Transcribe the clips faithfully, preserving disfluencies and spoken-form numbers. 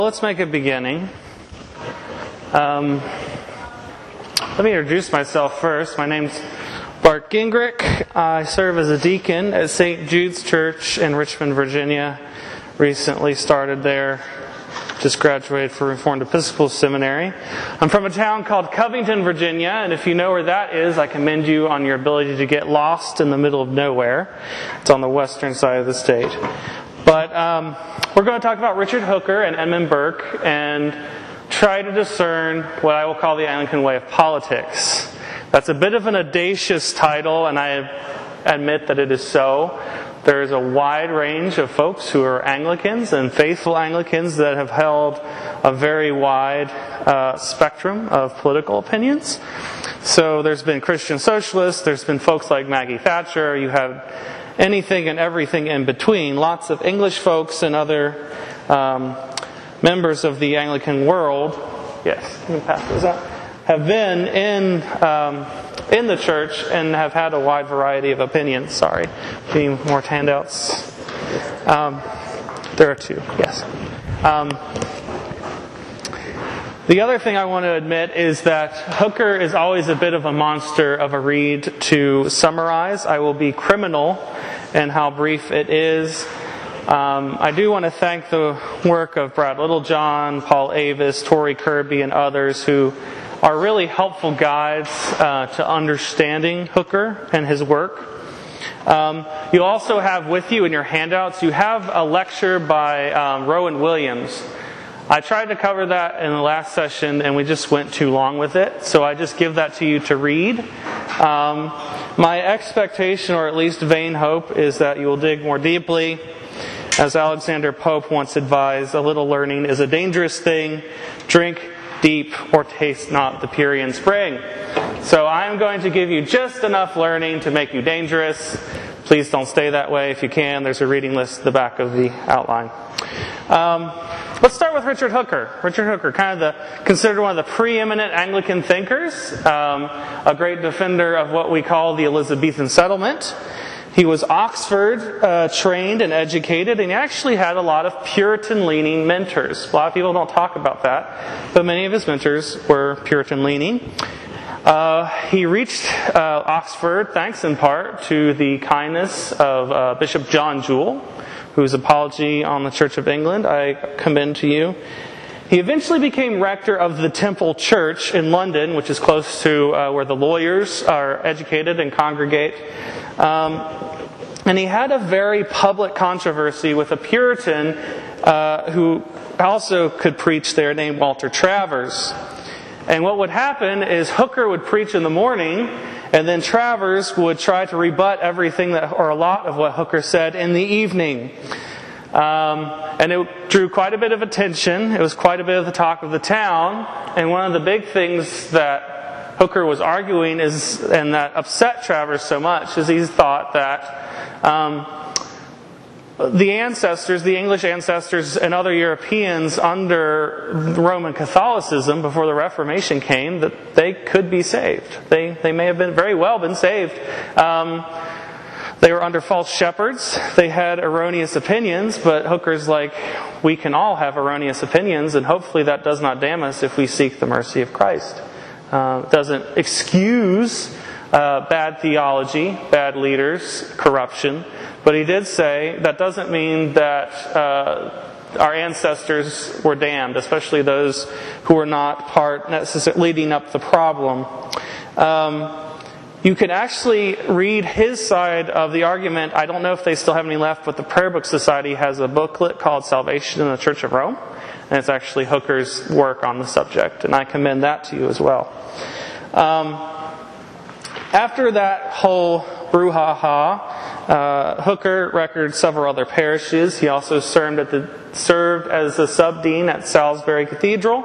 Let's make a beginning. Um, let me introduce myself first. My name's Bart Gingrich. I serve as a deacon at Saint Jude's Church in Richmond, Virginia. Recently started there. Just graduated from Reformed Episcopal Seminary. I'm from a town called Covington, Virginia, and if you know where that is, I commend you on your ability to get lost in the middle of nowhere. It's on the western side of the state. But um, we're going to talk about Richard Hooker and Edmund Burke and try to discern what I will call the Anglican way of politics. That's a bit of an audacious title, and I admit that it is so. There is a wide range of folks who are Anglicans and faithful Anglicans that have held a very wide uh, spectrum of political opinions. So there's been Christian socialists, there's been folks like Maggie Thatcher, you have anything and everything in between. Lots of English folks and other um, members of the Anglican world, yes, let me pass those out, have been in um, in the church and have had a wide variety of opinions. Sorry, getting more handouts. Um, there are two, yes. Um, the other thing I want to admit is that Hooker is always a bit of a monster of a read to summarize. I will be criminal in how brief it is. Um, I do want to thank the work of Brad Littlejohn, Paul Avis, Tori Kirby, and others who are really helpful guides uh, to understanding Hooker and his work. Um, you also have with you in your handouts, you have a lecture by um, Rowan Williams. I tried to cover that in the last session and we just went too long with it, so I just give that to you to read. Um, my expectation, or at least vain hope, is that you will dig more deeply. As Alexander Pope once advised, a little learning is a dangerous thing. Drink deep or taste not the Pierian spring. So I'm going to give you just enough learning to make you dangerous. Please don't stay that way if you can. There's a reading list at the back of the outline. Um, let's start with Richard Hooker. Richard Hooker, kind of the considered one of the preeminent Anglican thinkers, um, a great defender of what we call the Elizabethan settlement. He was Oxford uh, trained and educated, and he actually had a lot of Puritan-leaning mentors. A lot of people don't talk about that, but many of his mentors were Puritan-leaning. Uh, he reached uh, Oxford thanks in part to the kindness of uh, Bishop John Jewel, whose apology on the Church of England I commend to you. He eventually became rector of the Temple Church in London, which is close to uh, where the lawyers are educated and congregate. Um, and he had a very public controversy with a Puritan uh, who also could preach there named Walter Travers. And what would happen is Hooker would preach in the morning, and then Travers would try to rebut everything that, or a lot of what Hooker said in the evening. Um, and it drew quite a bit of attention. It was quite a bit of the talk of the town. And one of the big things that Hooker was arguing is, and that upset Travers so much, is he thought that um, the ancestors, the English ancestors and other Europeans under Roman Catholicism before the Reformation came, that they could be saved. They they may have been very well been saved. Um, They were under false shepherds. They had erroneous opinions, but Hooker's like, we can all have erroneous opinions, and hopefully that does not damn us if we seek the mercy of Christ. Uh, it doesn't excuse uh, bad theology, bad leaders, corruption, but he did say that doesn't mean that uh, our ancestors were damned, especially those who were not part necessarily leading up the problem. Um, You can actually read his side of the argument. I don't know if they still have any left, but the Prayer Book Society has a booklet called Salvation in the Church of Rome. And it's actually Hooker's work on the subject. And I commend that to you as well. Um, after that whole brouhaha, uh, Hooker recorded several other parishes. He also served, at the, served as a sub-dean at Salisbury Cathedral.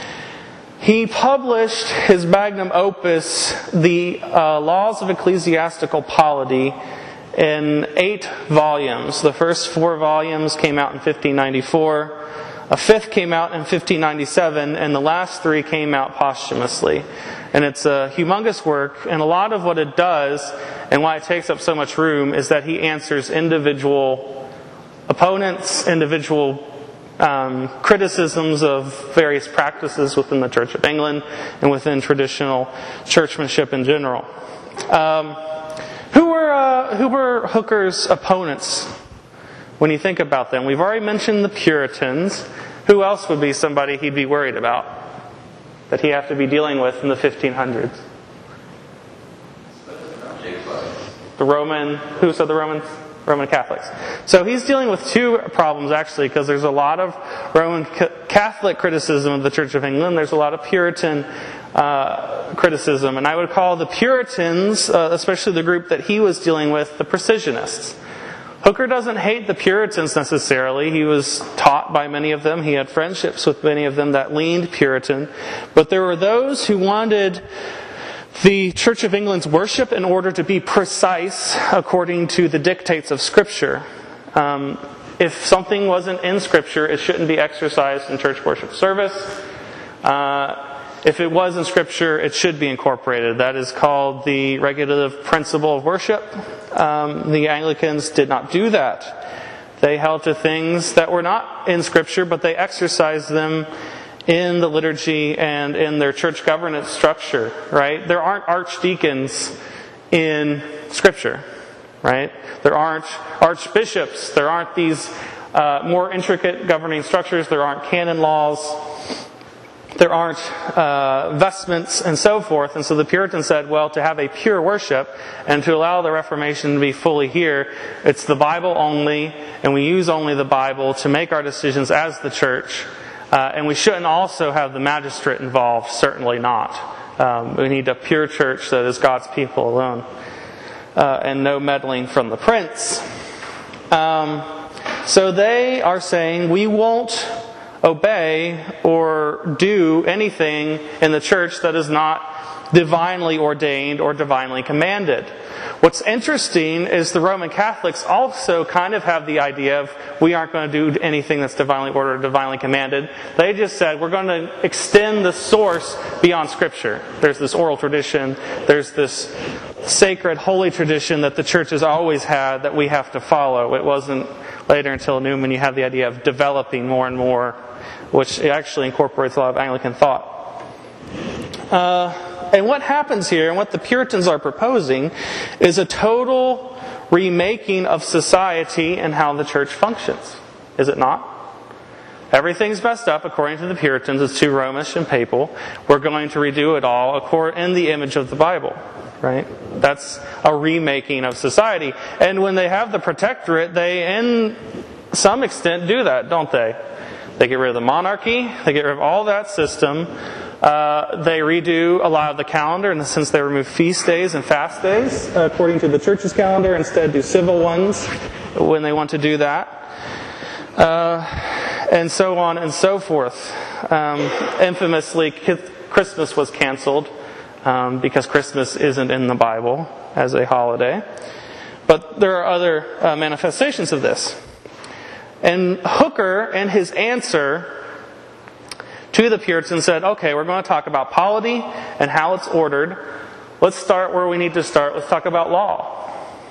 He published his magnum opus, The uh, Laws of Ecclesiastical Polity, in eight volumes. The first four volumes came out in fifteen ninety-four. A fifth came out in fifteen ninety-seven, and the last three came out posthumously. And it's a humongous work, and a lot of what it does, and why it takes up so much room, is that he answers individual opponents, individual um, criticisms of various practices within the Church of England and within traditional churchmanship in general. Um, who were uh, who were Hooker's opponents when you think about them? We've already mentioned the Puritans. Who else would be somebody he'd be worried about that he'd have to be dealing with in the fifteen hundreds? The Roman, who said the Romans? Roman Catholics. So he's dealing with two problems actually, because there's a lot of Roman Catholic criticism of the Church of England. There's a lot of Puritan uh, criticism. And I would call the Puritans, uh, especially the group that he was dealing with, the Precisionists. Hooker doesn't hate the Puritans necessarily. He was taught by many of them. He had friendships with many of them that leaned Puritan. But there were those who wanted the Church of England's worship in order to be precise according to the dictates of Scripture. Um, if something wasn't in Scripture, it shouldn't be exercised in church worship service. Uh, if it was in Scripture, it should be incorporated. That is called the regulative principle of worship. Um, the Anglicans did not do that. They held to things that were not in Scripture, but they exercised them in the liturgy and in their church governance structure, right? There aren't archdeacons in Scripture, right? There aren't archbishops. There aren't these uh, more intricate governing structures. There aren't canon laws. There aren't uh, vestments and so forth. And so the Puritans said, well, to have a pure worship and to allow the Reformation to be fully here, it's the Bible only, and we use only the Bible to make our decisions as the church. Uh, and we shouldn't also have the magistrate involved, certainly not. Um, we need a pure church that is God's people alone. Uh, and no meddling from the prince. Um, so they are saying, we won't obey or do anything in the church that is not divinely ordained or divinely commanded. What's interesting is the Roman Catholics also kind of have the idea of we aren't going to do anything that's divinely ordered or divinely commanded. They just said we're going to extend the source beyond Scripture. There's this oral tradition. There's this sacred, holy tradition that the church has always had that we have to follow. It wasn't later until Newman you have the idea of developing more and more, which actually incorporates a lot of Anglican thought. Uh... And what happens here, and what the Puritans are proposing, is a total remaking of society and how the church functions. Is it not? Everything's messed up according to the Puritans. It's too Romish and papal. We're going to redo it all in the image of the Bible. Right? That's a remaking of society. And when they have the protectorate, they, in some extent, do that, don't they? They get rid of the monarchy. They get rid of all that system. Uh, they redo a lot of the calendar in the sense they remove feast days and fast days uh, according to the church's calendar. Instead do civil ones when they want to do that. Uh, and so on and so forth. Um, infamously, Christmas was canceled um, because Christmas isn't in the Bible as a holiday. But there are other uh, manifestations of this. And Hooker, in his answer to the Puritans, said, okay, we're going to talk about polity and how it's ordered. Let's start where we need to start. Let's talk about law.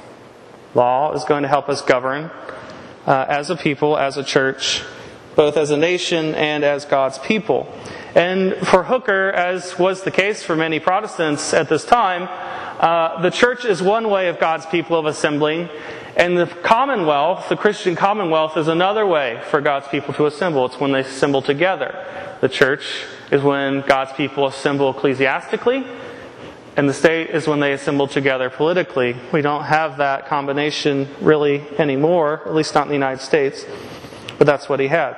Law is going to help us govern uh, as a people, as a church, both as a nation and as God's people. And for Hooker, as was the case for many Protestants at this time, uh, the church is one way of God's people of assembling, and the commonwealth, the Christian commonwealth, is another way for God's people to assemble. It's when they assemble together. The church is when God's people assemble ecclesiastically, and the state is when they assemble together politically. We don't have that combination really anymore, at least not in the United States, but that's what he had.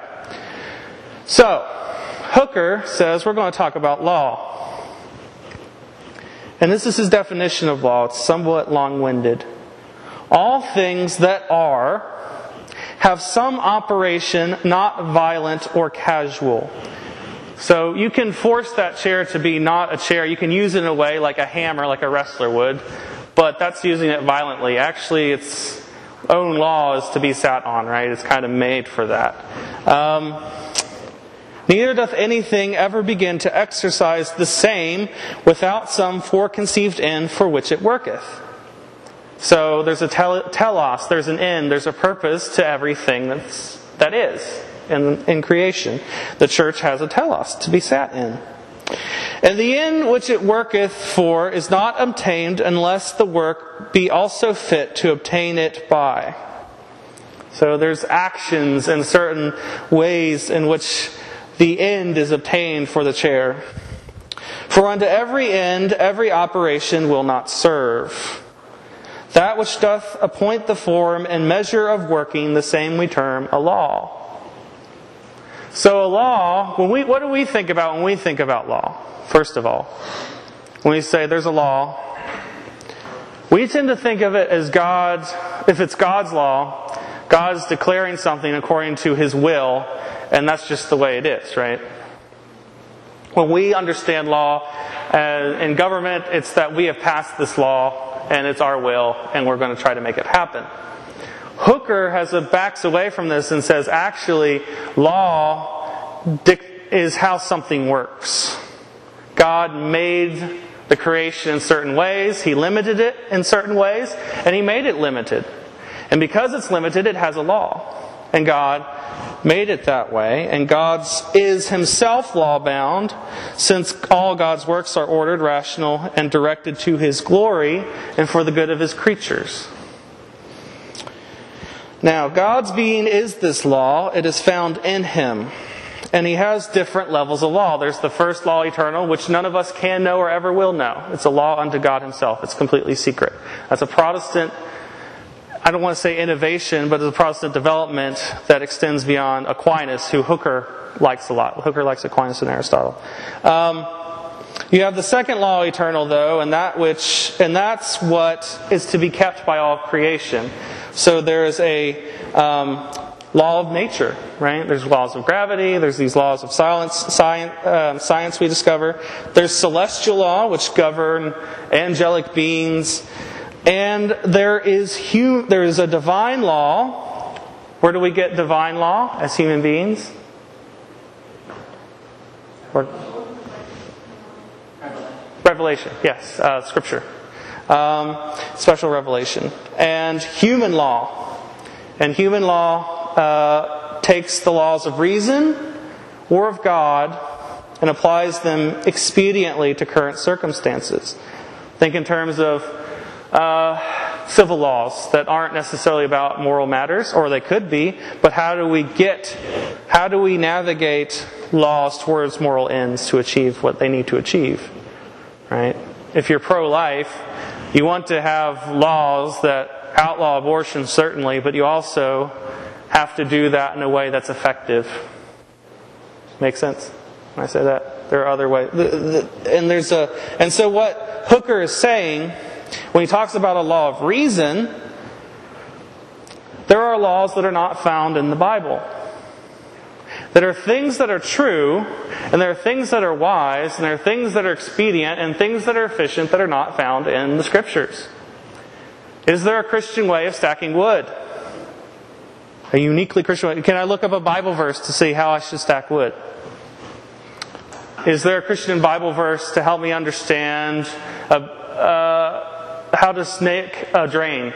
So, Hooker says we're going to talk about law. And this is his definition of law. It's somewhat long-winded. All things that are have some operation not violent or casual. So you can force that chair to be not a chair. You can use it in a way like a hammer, like a wrestler would, but that's using it violently. Actually, its own law is to be sat on, right? It's kind of made for that. Um, Neither doth anything ever begin to exercise the same without some foreconceived end for which it worketh. So there's a tel- telos, there's an end, there's a purpose to everything that's, that is. in, in creation. The church has a telos to be sat in. And the end which it worketh for is not obtained unless the work be also fit to obtain it by. So there's actions and certain ways in which the end is obtained for the chair. For unto every end, every operation will not serve. That which doth appoint the form and measure of working, the same we term a law. So a law, when we, what do we think about when we think about law? First of all, when we say there's a law, we tend to think of it as God's, if it's God's law, God's declaring something according to His will, and that's just the way it is, right? When we understand law uh, in government, it's that we have passed this law, and it's our will, and we're going to try to make it happen. Hooker has a backs away from this and says, actually, law is how something works. God made the creation in certain ways. He limited it in certain ways, and He made it limited. And because it's limited, it has a law. And God made it that way. And God's is Himself law-bound, since all God's works are ordered, rational, and directed to His glory and for the good of His creatures. Now, God's being is this law. It is found in Him. And He has different levels of law. There's the first law, eternal, which none of us can know or ever will know. It's a law unto God Himself. It's completely secret. That's a Protestant, I don't want to say innovation, but it's a Protestant development that extends beyond Aquinas, who Hooker likes a lot. Hooker likes Aquinas and Aristotle. Um, you have the second law, eternal, though, and that which, and that's what is to be kept by all creation. So there is a um, law of nature, right? There's laws of gravity. There's these laws of science, science, uh, science we discover. There's celestial law, which govern angelic beings. And there is hu- there is a divine law. Where do we get divine law as human beings? Where? Revelation, yes, uh, Scripture. Um, special revelation. And human law. And human law uh, takes the laws of reason or of God and applies them expediently to current circumstances. Think in terms of Uh, civil laws that aren't necessarily about moral matters, or they could be, but how do we get, how do we navigate laws towards moral ends to achieve what they need to achieve, right? If you're pro-life, you want to have laws that outlaw abortion, certainly, but you also have to do that in a way that's effective. Make sense when I say that? There are other ways, and there's a, and so what Hooker is saying, when he talks about a law of reason, there are laws that are not found in the Bible. That are things that are true, and there are things that are wise, and there are things that are expedient, and things that are efficient that are not found in the Scriptures. Is there a Christian way of stacking wood? A uniquely Christian way? Can I look up a Bible verse to see how I should stack wood? Is there a Christian Bible verse to help me understand a, uh, how to snake a drain?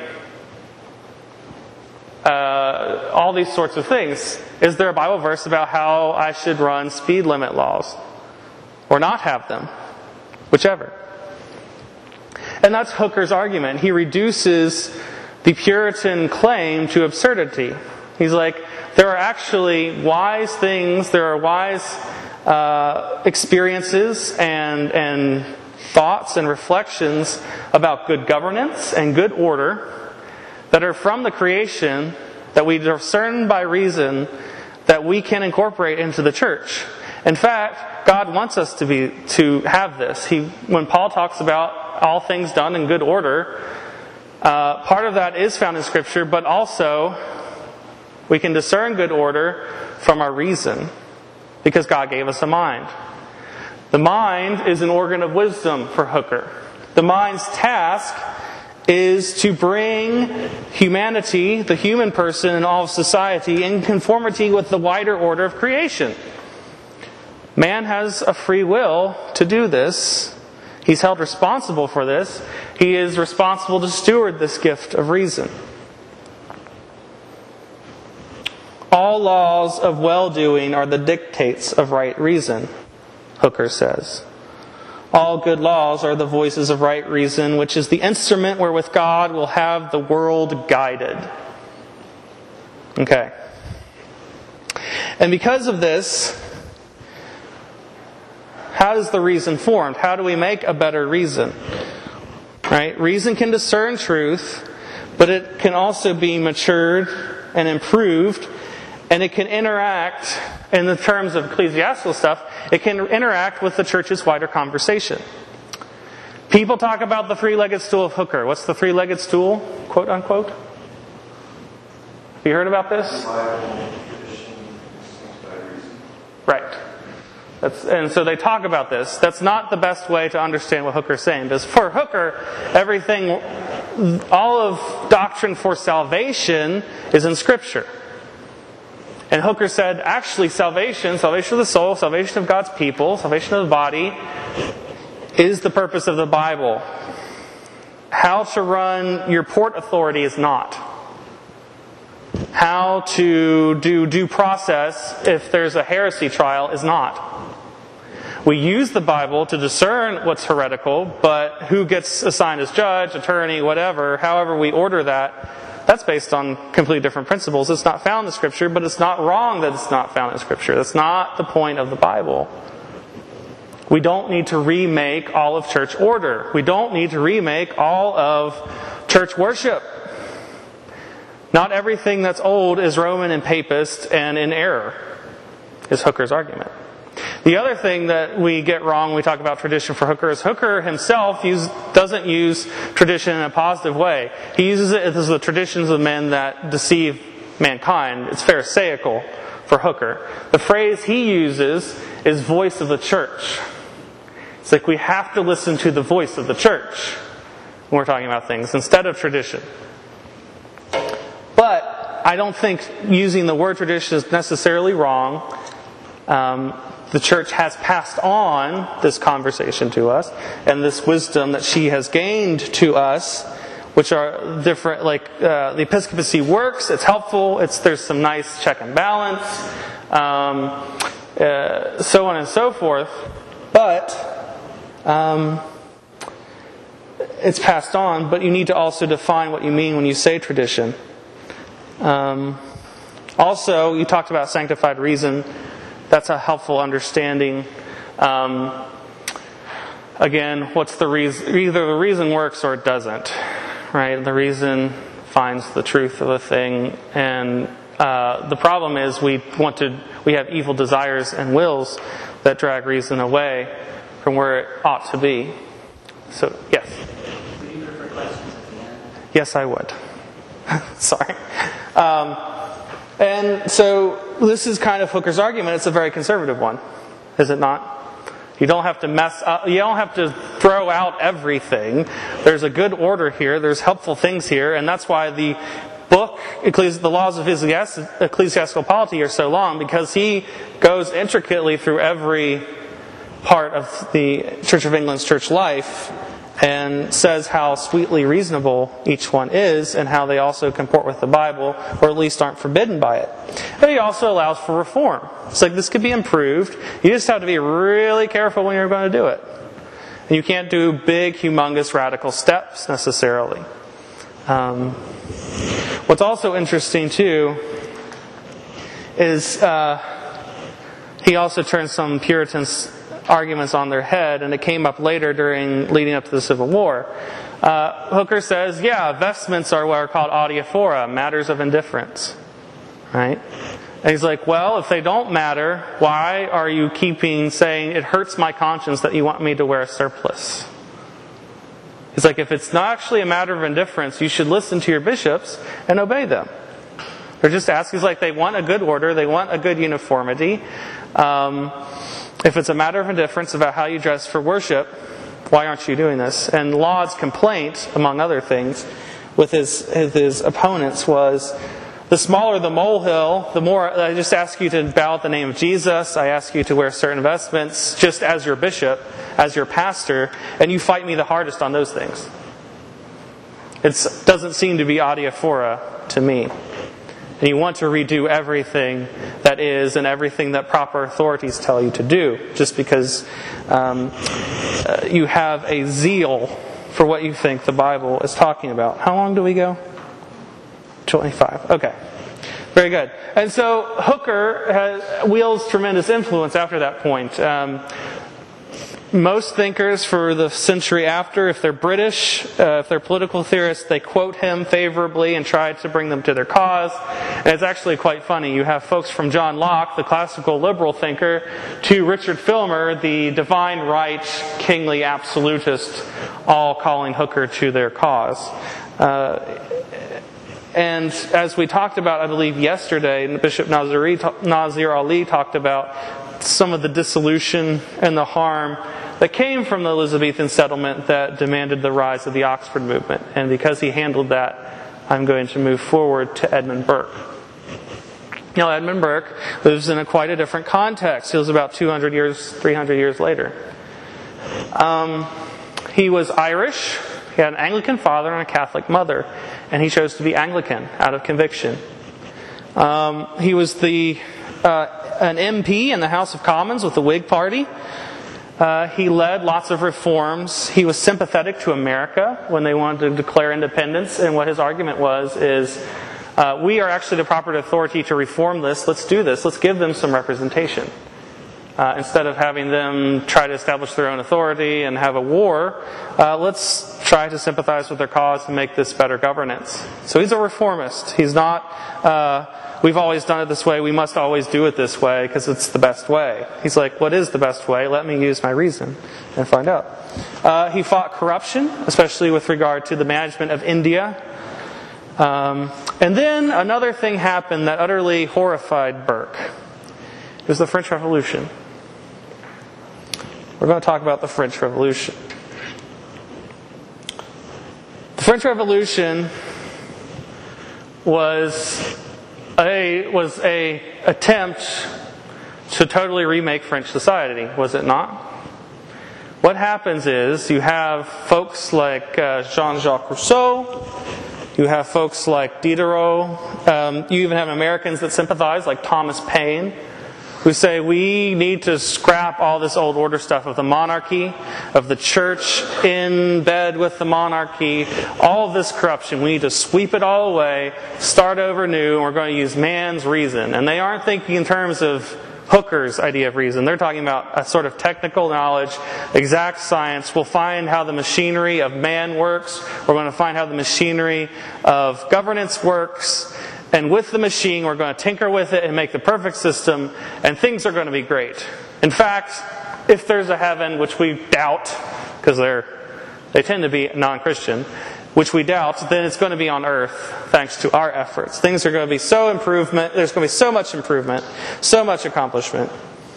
Uh, all these sorts of things. Is there a Bible verse about how I should run speed limit laws? Or not have them? Whichever. And that's Hooker's argument. He reduces the Puritan claim to absurdity. He's like, there are actually wise things, there are wise uh, experiences and and thoughts and reflections about good governance and good order that are from the creation that we discern by reason that we can incorporate into the church. In fact, God wants us to be to have this. He, when Paul talks about all things done in good order, uh, part of that is found in Scripture, but also we can discern good order from our reason because God gave us a mind. The mind is an organ of wisdom for Hooker. The mind's task is to bring humanity, the human person and all of society, in conformity with the wider order of creation. Man has a free will to do this. He's held responsible for this. He is responsible to steward this gift of reason. All laws of well-doing are the dictates of right reason, Hooker says. All good laws are the voices of right reason, which is the instrument wherewith God will have the world guided. Okay. And because of this, how is the reason formed? How do we make a better reason? Right? Reason can discern truth, but it can also be matured and improved, and it can interact, in the terms of ecclesiastical stuff, it can interact with the church's wider conversation. People talk about the three-legged stool of Hooker. What's the three-legged stool, quote unquote? Have you heard about this? Right. That's, and so they talk about this. That's not the best way to understand what Hooker's saying. Because for Hooker, everything, all of doctrine for salvation is in Scripture. And Hooker said, actually, salvation, salvation of the soul, salvation of God's people, salvation of the body, is the purpose of the Bible. How to run your port authority is not. How to do due process if there's a heresy trial is not. We use the Bible to discern what's heretical, but who gets assigned as judge, attorney, whatever, however we order that, that's based on completely different principles. It's not found in Scripture, but it's not wrong that it's not found in Scripture. That's not the point of the Bible. We don't need to remake all of church order. We don't need to remake all of church worship. Not everything that's old is Roman and Papist and in error, is Hooker's argument. The other thing that we get wrong when we talk about tradition for Hooker is Hooker himself use, doesn't use tradition in a positive way. He uses it as the traditions of men that deceive mankind. It's pharisaical for Hooker. The phrase he uses is voice of the church. It's like we have to listen to the voice of the church when we're talking about things instead of tradition. But I don't think using the word tradition is necessarily wrong. Um, the church has passed on this conversation to us and this wisdom that she has gained to us, which are different, like uh, the episcopacy works, it's helpful, it's there's some nice check and balance, um, uh, so on and so forth. But um, it's passed on, but you need to also define what you mean when you say tradition. Um, also, you talked about sanctified reason. That's a helpful understanding. Um, again, what's the reason? Either the reason works or it doesn't, right? The reason finds the truth of a thing, and uh, the problem is we want to. We have evil desires and wills that drag reason away from where it ought to be. So, yes. Would you prefer questions at the end? Yes, I would. Sorry. Um, and so this is kind of Hooker's argument. It's a very conservative one, is it not? You don't have to mess up. You don't have to throw out everything. There's a good order here. There's helpful things here, and that's why the book, The Laws of Ecclesiastical Polity, are so long, because he goes intricately through every part of the Church of England's church life and says how sweetly reasonable each one is and how they also comport with the Bible, or at least aren't forbidden by it. But he also allows for reform. It's like this could be improved. You just have to be really careful when you're going to do it. And you can't do big, humongous, radical steps necessarily. Um, what's also interesting too is uh, he also turns some Puritans' arguments on their head, and it came up later during leading up to the Civil War. Uh, Hooker says, yeah, vestments are what are called adiaphora, matters of indifference. Right? And he's like, well, if they don't matter, why are you keeping saying it hurts my conscience that you want me to wear a surplice? He's like, if it's not actually a matter of indifference, you should listen to your bishops and obey them. They're just asking, he's like, they want a good order, they want a good uniformity. Um, If it's a matter of indifference about how you dress for worship, why aren't you doing this? And Laud's complaint, among other things, with his, his, his opponents was, the smaller the molehill, the more I just ask you to bow at the name of Jesus, I ask you to wear certain vestments, just as your bishop, as your pastor, and you fight me the hardest on those things. It doesn't seem to be adiaphora to me. And you want to redo everything that is and everything that proper authorities tell you to do, just because um, uh, you have a zeal for what you think the Bible is talking about. How long do we go? twenty-five. Okay. Very good. And so Hooker has, wields tremendous influence after that point. Um, most thinkers for the century after, if they're British, uh, if they're political theorists, they quote him favorably and try to bring them to their cause. And it's actually quite funny. You have folks from John Locke, the classical liberal thinker, to Richard Filmer, the divine right, kingly absolutist, all calling Hooker to their cause. Uh, And as we talked about, I believe, yesterday, Bishop Nazir, Nazir Ali talked about some of the dissolution and the harm that came from the Elizabethan settlement that demanded the rise of the Oxford movement. And because he handled that, I'm going to move forward to Edmund Burke. Now, Edmund Burke lives in a quite a different context. He was about two hundred years, three hundred years later. Um, he was Irish. He had an Anglican father and a Catholic mother, and he chose to be Anglican out of conviction. Um, he was the uh, an M P in the House of Commons with the Whig Party. Uh, he led lots of reforms. He was sympathetic to America when they wanted to declare independence, and what his argument was is, uh, we are actually the proper authority to reform this. Let's do this. Let's give them some representation. Uh, instead of having them try to establish their own authority and have a war, uh, let's try to sympathize with their cause and make this better governance. So he's a reformist. He's not, uh, we've always done it this way, we must always do it this way because it's the best way. He's like, what is the best way? Let me use my reason and find out. Uh, he fought corruption, especially with regard to the management of India. Um, and then another thing happened that utterly horrified Burke. It was the French Revolution. We're going to talk about the French Revolution. The French Revolution was a was a attempt to totally remake French society, was it not? What happens is you have folks like uh, Jean-Jacques Rousseau, you have folks like Diderot, um, you even have Americans that sympathize, like Thomas Paine, who say we need to scrap all this old order stuff of the monarchy, of the church in bed with the monarchy, all of this corruption. We need to sweep it all away, start over new, and we're going to use man's reason. And they aren't thinking in terms of Hooker's idea of reason. They're talking about a sort of technical knowledge, exact science. We'll find how the machinery of man works. We're going to find how the machinery of governance works. And with the machine, we're going to tinker with it and make the perfect system, and things are going to be great. In fact, if there's a heaven, which we doubt, because they're they tend to be non-Christian, which we doubt, then it's going to be on earth, thanks to our efforts. Things are going to be so improvement, there's going to be so much improvement, so much accomplishment.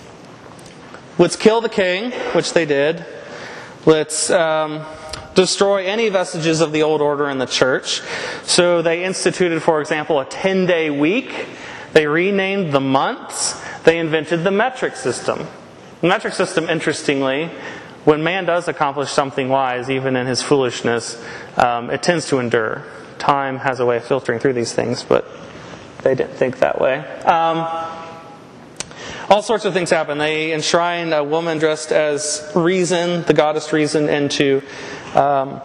Let's kill the king, which they did. Let's um, destroy any vestiges of the old order in the church. So they instituted, for example, a ten-day week. They renamed the months. They invented the metric system. The metric system, interestingly, when man does accomplish something wise, even in his foolishness, um, it tends to endure. Time has a way of filtering through these things, but they didn't think that way. Um, all sorts of things happen. They enshrine a woman dressed as Reason, the goddess Reason, into um,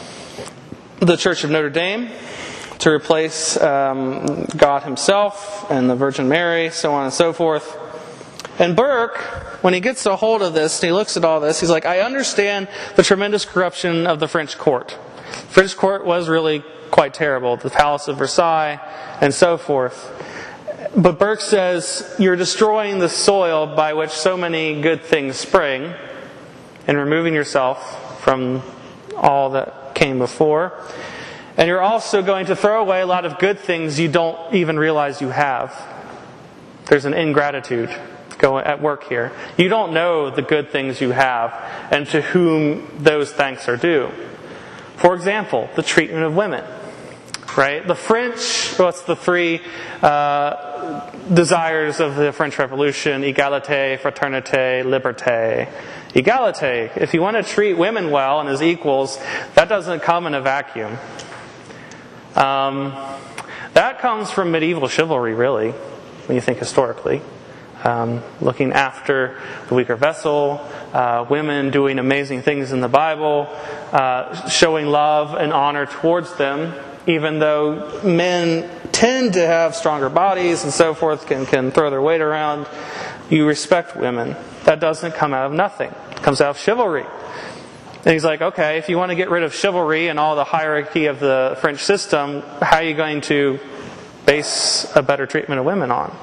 the Church of Notre Dame to replace um, God himself and the Virgin Mary, so on and so forth. And Burke, when he gets a hold of this and he looks at all this, he's like, I understand the tremendous corruption of the French court. The French court was really quite terrible. The Palace of Versailles and so forth. But Burke says, you're destroying the soil by which so many good things spring and removing yourself from all that came before. And you're also going to throw away a lot of good things you don't even realize you have. There's an ingratitude going at work here. You don't know the good things you have and to whom those thanks are due. For example, the treatment of women. Right? The French, what's the three uh, desires of the French Revolution? Égalité, fraternité, liberté. Égalité, if you want to treat women well and as equals, that doesn't come in a vacuum. Um, that comes from medieval chivalry, really, when you think historically. Um, looking after the weaker vessel, uh, women doing amazing things in the Bible, uh, showing love and honor towards them, even though men tend to have stronger bodies and so forth, can, can throw their weight around. You respect women. That doesn't come out of nothing. It comes out of chivalry. And he's like, okay, if you want to get rid of chivalry and all the hierarchy of the French system, how are you going to base a better treatment of women on?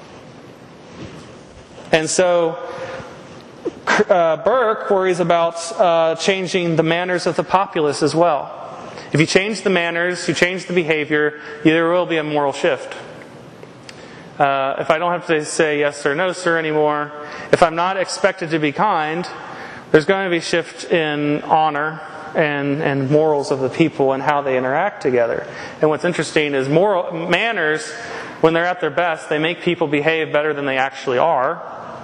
And so uh, Burke worries about uh, changing the manners of the populace as well. If you change the manners, you change the behavior, there will be a moral shift. Uh, if I don't have to say yes sir, no sir anymore, if I'm not expected to be kind, there's going to be a shift in honor and, and morals of the people and how they interact together. And what's interesting is moral manners, when they're at their best, they make people behave better than they actually are,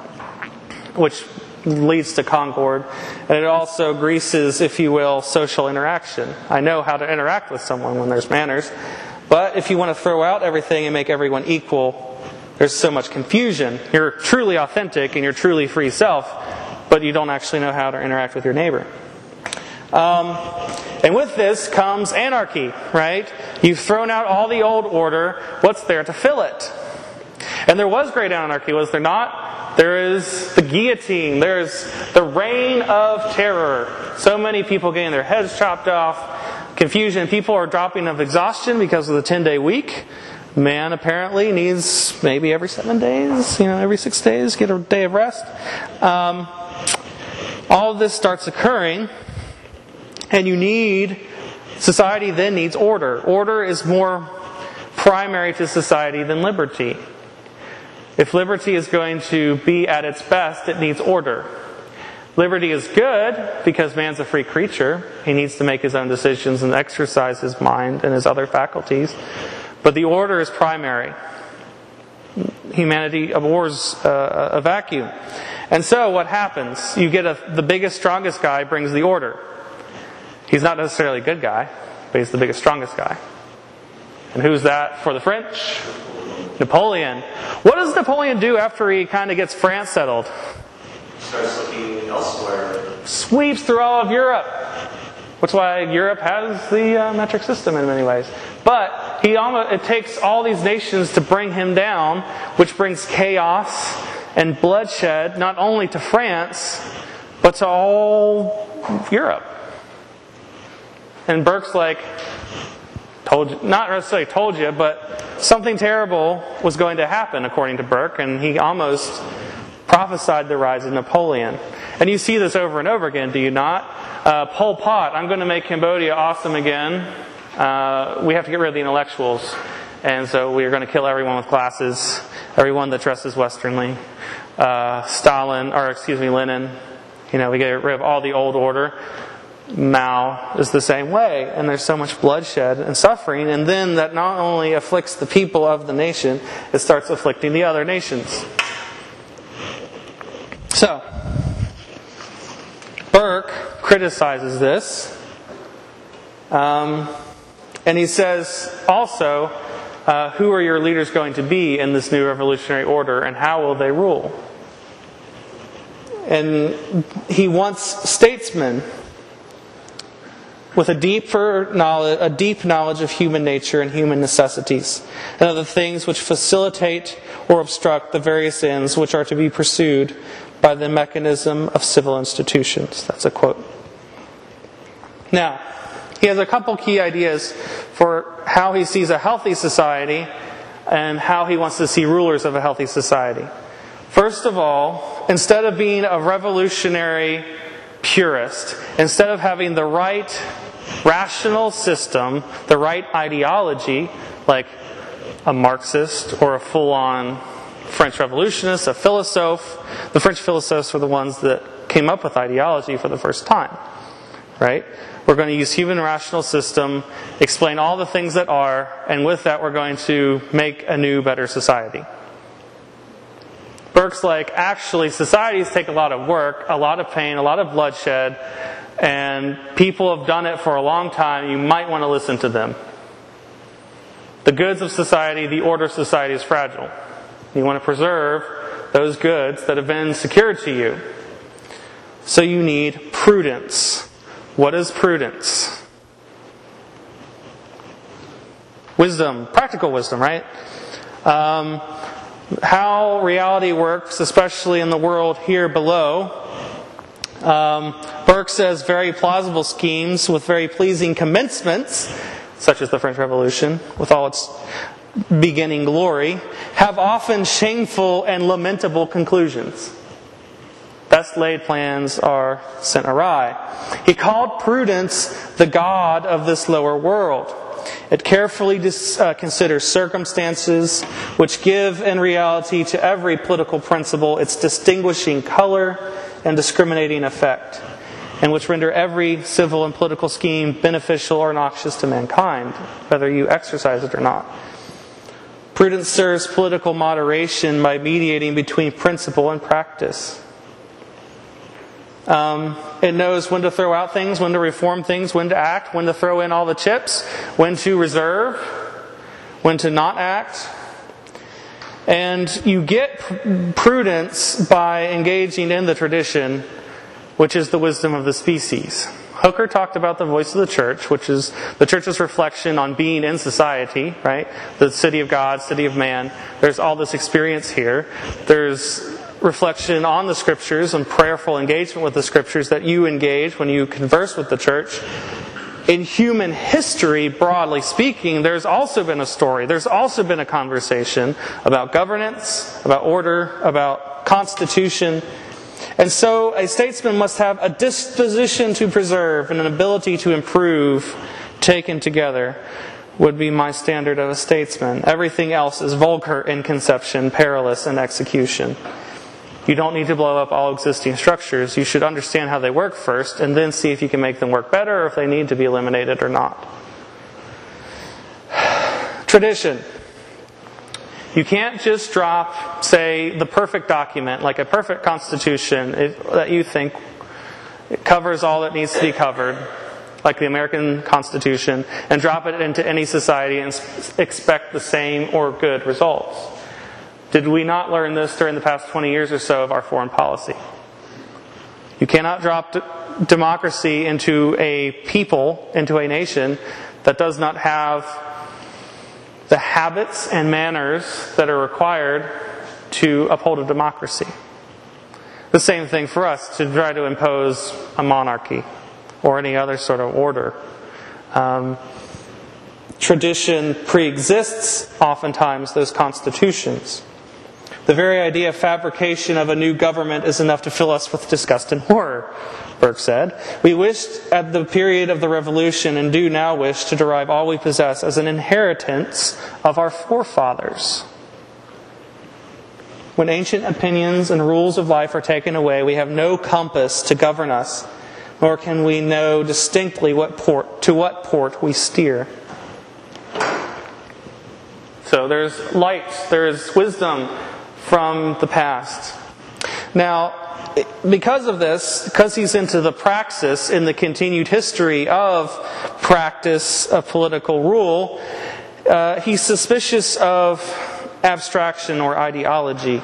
which leads to concord. And it also greases, if you will, social interaction. I know how to interact with someone when there's manners. But if you want to throw out everything and make everyone equal, there's so much confusion. You're truly authentic and you're truly free self, but you don't actually know how to interact with your neighbor. Um, and with this comes anarchy, right? You've thrown out all the old order. What's there to fill it? And there was great anarchy, was there not? There is the guillotine. There's the reign of terror. So many people getting their heads chopped off. Confusion. People are dropping of exhaustion because of the ten-day week. Man apparently needs maybe every seven days, you know, every six days, get a day of rest. Um, all of this starts occurring, and you need, society then needs order. Order is more primary to society than liberty. If liberty is going to be at its best, it needs order. Liberty is good because man's a free creature. He needs to make his own decisions and exercise his mind and his other faculties. But the order is primary. Humanity abhors uh, a vacuum. And so what happens? You get a, the biggest, strongest guy brings the order. He's not necessarily a good guy, but he's the biggest, strongest guy. And who's that for the French? Napoleon. What does Napoleon do after he kind of gets France settled? Starts looking elsewhere. Sweeps through all of Europe. Which is why Europe has the uh, metric system in many ways. But he almost, it takes all these nations to bring him down, which brings chaos and bloodshed, not only to France, but to all Europe. And Burke's like, told you, not necessarily told you, but something terrible was going to happen, according to Burke, and he almost prophesied the rise of Napoleon. And you see this over and over again, do you not? Uh, Pol Pot, I'm going to make Cambodia awesome again. Uh, we have to get rid of the intellectuals. And so we are going to kill everyone with glasses, everyone that dresses Westernly. Uh, Stalin, or excuse me, Lenin. You know, we get rid of all the old order. Mao is the same way. And there's so much bloodshed and suffering. And then that not only afflicts the people of the nation, it starts afflicting the other nations. So, Burke criticizes this. Um, and he says also, uh, who are your leaders going to be in this new revolutionary order, and how will they rule? And he wants statesmen with a deeper knowledge, a deep knowledge of human nature and human necessities, and of the things which facilitate or obstruct the various ends which are to be pursued by the mechanism of civil institutions. That's a quote. Now, he has a couple key ideas for how he sees a healthy society and how he wants to see rulers of a healthy society. First of all, instead of being a revolutionary purist, instead of having the right rational system, the right ideology, like a Marxist or a full-on French revolutionist, a philosophe. The French philosophes were the ones that came up with ideology for the first time. Right? We're going to use human rational system, explain all the things that are, and with that we're going to make a new, better society. Burke's like, actually, societies take a lot of work, a lot of pain, a lot of bloodshed, and people have done it for a long time. You might want to listen to them. The goods of society, the order of society is fragile. You want to preserve those goods that have been secured to you. So you need prudence. What is prudence? Wisdom, practical wisdom, right? Um, how reality works, especially in the world here below. Um, Burke says very plausible schemes with very pleasing commencements, such as the French Revolution, with all its beginning glory, have often shameful and lamentable conclusions. Best laid plans are sent awry. He called prudence the god of this lower world. It carefully dis, uh, considers circumstances which give in reality to every political principle its distinguishing color and discriminating effect, and which render every civil and political scheme beneficial or noxious to mankind, whether you exercise it or not. Prudence serves political moderation by mediating between principle and practice. Um, it knows when to throw out things, when to reform things, when to act, when to throw in all the chips, when to reserve, when to not act. And you get prudence by engaging in the tradition, which is the wisdom of the species. Hooker talked about the voice of the church, which is the church's reflection on being in society, right? The city of God, city of man. There's all this experience here. There's reflection on the Scriptures and prayerful engagement with the Scriptures that you engage when you converse with the church. In human history, broadly speaking, there's also been a story. There's also been a conversation about governance, about order, about constitution. And so a statesman must have a disposition to preserve and an ability to improve taken together would be my standard of a statesman. Everything else is vulgar in conception, perilous in execution. You don't need to blow up all existing structures. You should understand how they work first and then see if you can make them work better or if they need to be eliminated or not. Tradition. You can't just drop, say, the perfect document, like a perfect constitution that you think it covers all that needs to be covered, like the American Constitution, and drop it into any society and expect the same or good results. Did we not learn this during the past twenty years or so of our foreign policy? You cannot drop d- democracy into a people, into a nation that does not have the habits and manners that are required to uphold a democracy. The same thing for us, to try to impose a monarchy or any other sort of order. Um, tradition pre-exists oftentimes those constitutions. The very idea of fabrication of a new government is enough to fill us with disgust and horror, Burke said. We wished at the period of the Revolution and do now wish to derive all we possess as an inheritance of our forefathers. When ancient opinions and rules of life are taken away, we have no compass to govern us, nor can we know distinctly what port to what port we steer. So there's light, there's wisdom from the past. Now, because of this, because he's into the praxis in the continued history of practice of political rule, uh, he's suspicious of abstraction or ideology.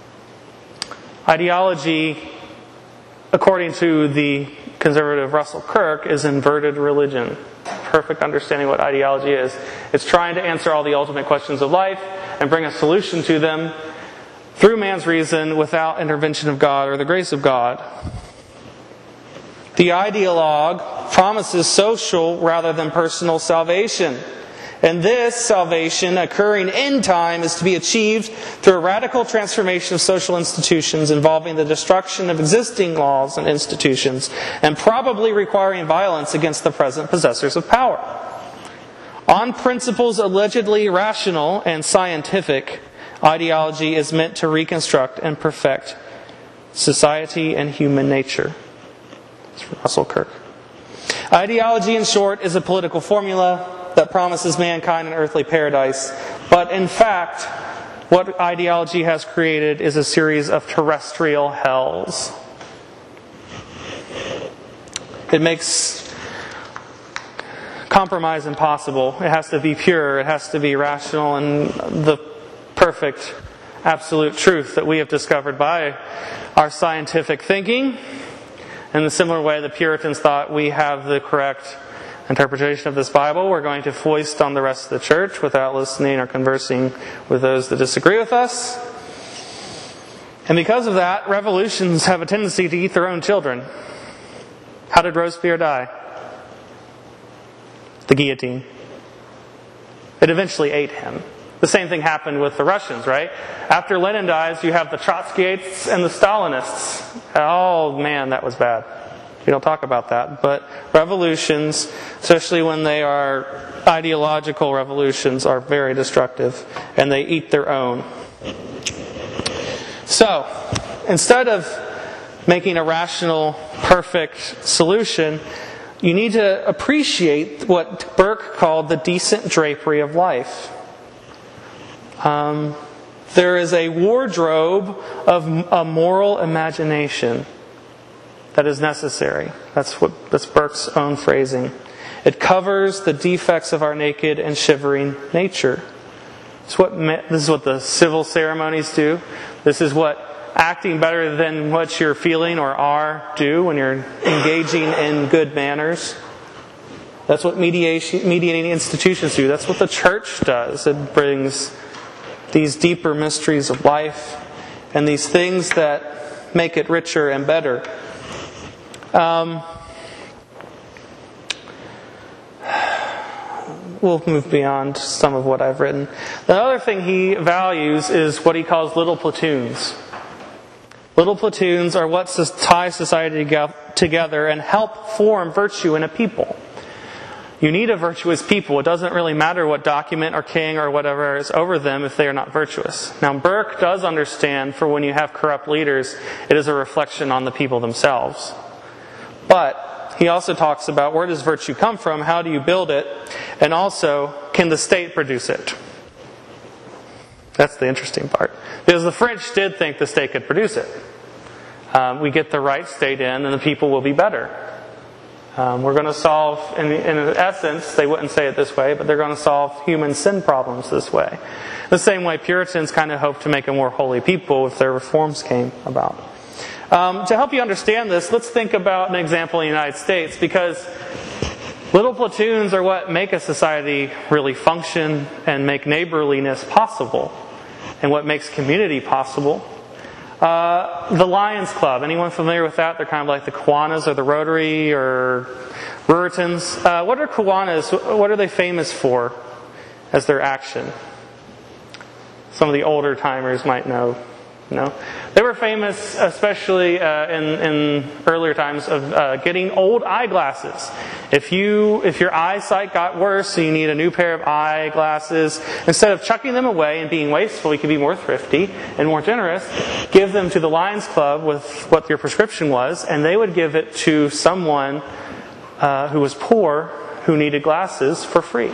Ideology, according to the conservative Russell Kirk, is inverted religion. Perfect understanding what ideology is. It's trying to answer all the ultimate questions of life and bring a solution to them through man's reason without intervention of God or the grace of God. The ideologue promises social rather than personal salvation. And this salvation, occurring in time, is to be achieved through a radical transformation of social institutions involving the destruction of existing laws and institutions, and probably requiring violence against the present possessors of power. On principles allegedly rational and scientific, ideology is meant to reconstruct and perfect society and human nature. It's from Russell Kirk. Ideology, in short, is a political formula that promises mankind an earthly paradise. But in fact, what ideology has created is a series of terrestrial hells. It makes compromise impossible. It has to be pure. It has to be rational and the perfect, absolute truth that we have discovered by our scientific thinking. In the similar way the Puritans thought we have the correct interpretation of this Bible, we're going to foist on the rest of the church without listening or conversing with those that disagree with us. And because of that, revolutions have a tendency to eat their own children. How did Robespierre die? The guillotine. It eventually ate him. The same thing happened with the Russians, right? After Lenin dies, you have the Trotskyites and the Stalinists. Oh man, that was bad. We don't talk about that. But revolutions, especially when they are ideological revolutions, are very destructive. And they eat their own. So, instead of making a rational, perfect solution, you need to appreciate what Burke called the decent drapery of life. Um, there is a wardrobe of a moral imagination that is necessary. That's what that's Burke's own phrasing. It covers the defects of our naked and shivering nature. It's what this is what the civil ceremonies do. This is what acting better than what you're feeling or are do when you're engaging in good manners. That's what mediation, mediating institutions do. That's what the church does. It brings these deeper mysteries of life and these things that make it richer and better. Um, we'll move beyond some of what I've written. The other thing he values is what he calls little platoons. Little platoons are what tie society together and help form virtue in a people. You need a virtuous people. It doesn't really matter what document or king or whatever is over them if they are not virtuous. Now, Burke does understand for when you have corrupt leaders, it is a reflection on the people themselves. But he also talks about where does virtue come from, how do you build it, and also, can the state produce it? That's the interesting part. Because the French did think the state could produce it. Um, we get the right state in and the people will be better. Um, we're going to solve, in, in essence, they wouldn't say it this way, but they're going to solve human sin problems this way. The same way Puritans kind of hoped to make a more holy people if their reforms came about. Um, to help you understand this, let's think about an example in the United States, because little platoons are what make a society really function and make neighborliness possible, and what makes community possible. Uh, the Lions Club, anyone familiar with that? They're kind of like the Kiwanis or the Rotary or Ruritans. Uh, what are Kiwanis? What are they famous for as their action? Some of the older timers might know. No, they were famous, especially uh, in, in earlier times, of uh, getting old eyeglasses. If you if your eyesight got worse, so you need a new pair of eyeglasses, instead of chucking them away and being wasteful, you could be more thrifty and more generous. Give them to the Lions Club with what your prescription was, and they would give it to someone uh, who was poor who needed glasses for free.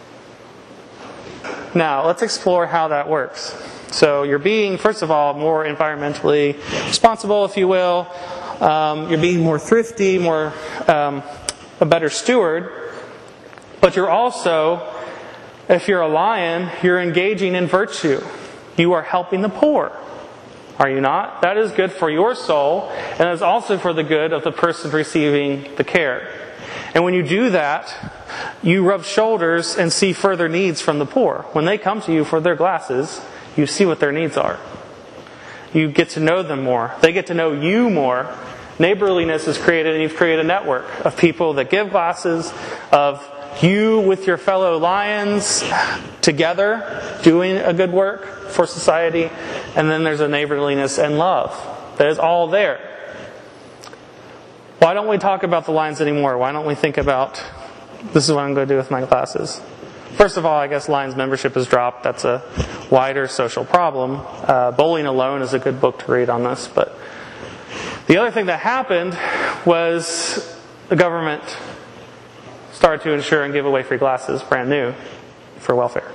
Now, let's explore how that works. So you're being, first of all, more environmentally responsible, if you will. Um, you're being more thrifty, more um, a better steward. But you're also, if you're a lion, you're engaging in virtue. You are helping the poor. Are you not? That is good for your soul, and it's also for the good of the person receiving the care. And when you do that, you rub shoulders and see further needs from the poor. When they come to you for their glasses, you see what their needs are. You get to know them more. They get to know you more. Neighborliness is created, and you've created a network of people that give glasses, of you with your fellow lions together doing a good work for society. And then there's a neighborliness and love that is all there. Why don't we talk about the lions anymore? Why don't we think about, this is what I'm going to do with my glasses? First of all, I guess Lions membership has dropped. That's a wider social problem. Uh, Bowling Alone is a good book to read on this. But the other thing that happened was the government started to insure and give away free glasses, brand new, for welfare.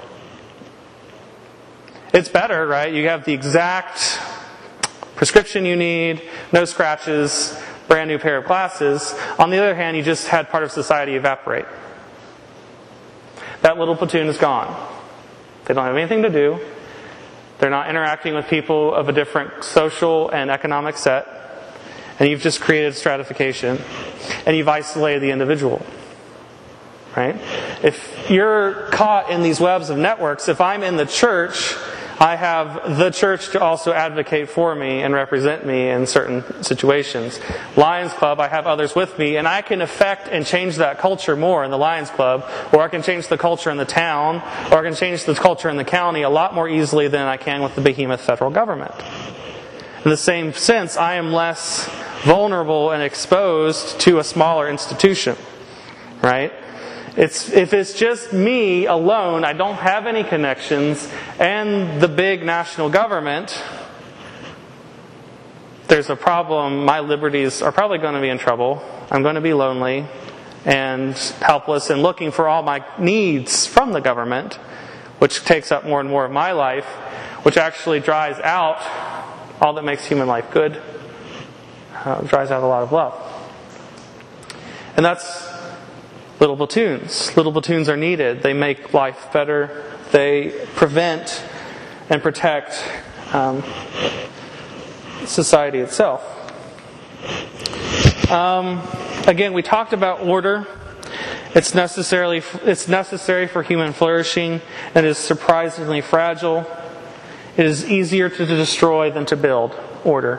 It's better, right? You have the exact prescription you need, no scratches, brand new pair of glasses. On the other hand, you just had part of society evaporate. that little platoon is gone. They don't have anything to do. They're not interacting with people of a different social and economic set. And you've just created stratification. And you've isolated the individual. Right? If you're caught in these webs of networks, if I'm in the church, I have the church to also advocate for me and represent me in certain situations. Lions Club, I have others with me, and I can affect and change that culture more in the Lions Club, or I can change the culture in the town, or I can change the culture in the county a lot more easily than I can with the behemoth federal government. In the same sense, I am less vulnerable and exposed to a smaller institution. Right? It's, if it's just me alone, I don't have any connections, and the big national government, there's a problem. My liberties are probably going to be in trouble. I'm going to be lonely and helpless and looking for all my needs from the government, which takes up more and more of my life, which actually dries out all that makes human life good. Uh, dries out a lot of love. And that's little platoons. Little platoons are needed. They make life better. They prevent and protect um, society itself. Um, again, we talked about order. It's necessarily it's necessary for human flourishing, and is surprisingly fragile. It is easier to destroy than to build order.